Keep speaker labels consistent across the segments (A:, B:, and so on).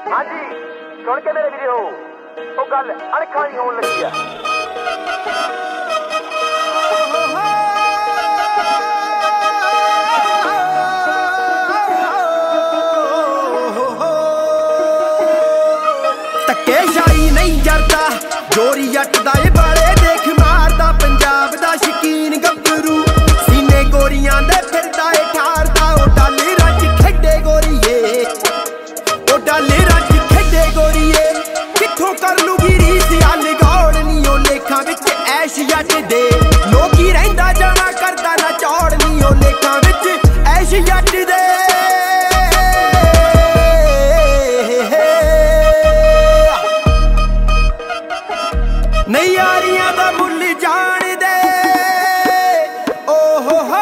A: हाँ जी सुन के मेरे वीडियो वो गल अणखानी होने लगी है।
B: ਧੱਕੇਸ਼ਾਹੀ नहीं जरदा जोरी जट दा ए बाले देख मारदा पंजाब दा शकीन गब्बरू सीने गोरियां दे फिरदा ए ठारदा ओ डाले रज खेडे गोरीए ओ डाले रज खेडे गोरीए कित्थों कर लूगी रीस अल गौड़ नी ओ लेखां विच ऐश जट दे लोकी रहिंदा जाना करदा ना चौड़ नी ओ लेखां विच ऐश जट दे नहीं यारियां दा मुल जान दे ओ हो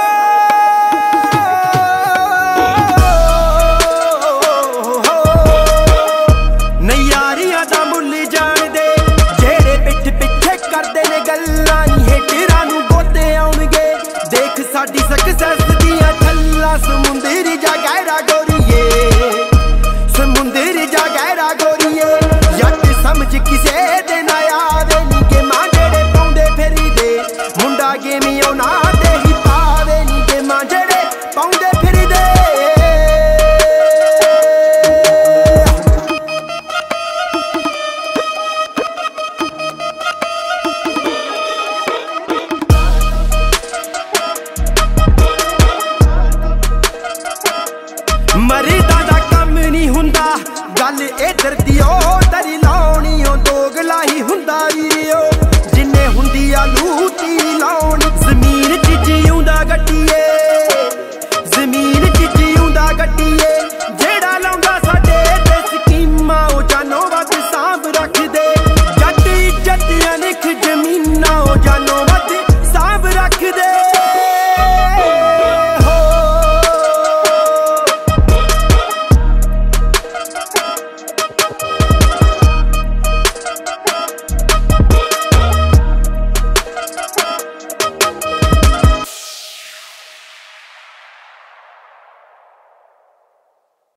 B: नहीं यारियां दा मुल जान दे जेड़े पिठ पिछे करदे ने गल्लां नी हेटरां नूं गोते आउणगे देख साडी सक्सेस दियां छल्लां समुंदर जा गहरा गोरीए समुंदर जा गहरा गोरीए जट समझ किसे दे ना आवे मुंडा गेमियों ना दे ही पावे नी गेमां जेड़े पाउंदे फिरदे मरीदा दा कम नहीं हुंदा गल इधर दी ओ तरी लाउणी ओ दोगला ही हुंदा वीरियो जिन्ने हुंदी आ लूटी लाउणी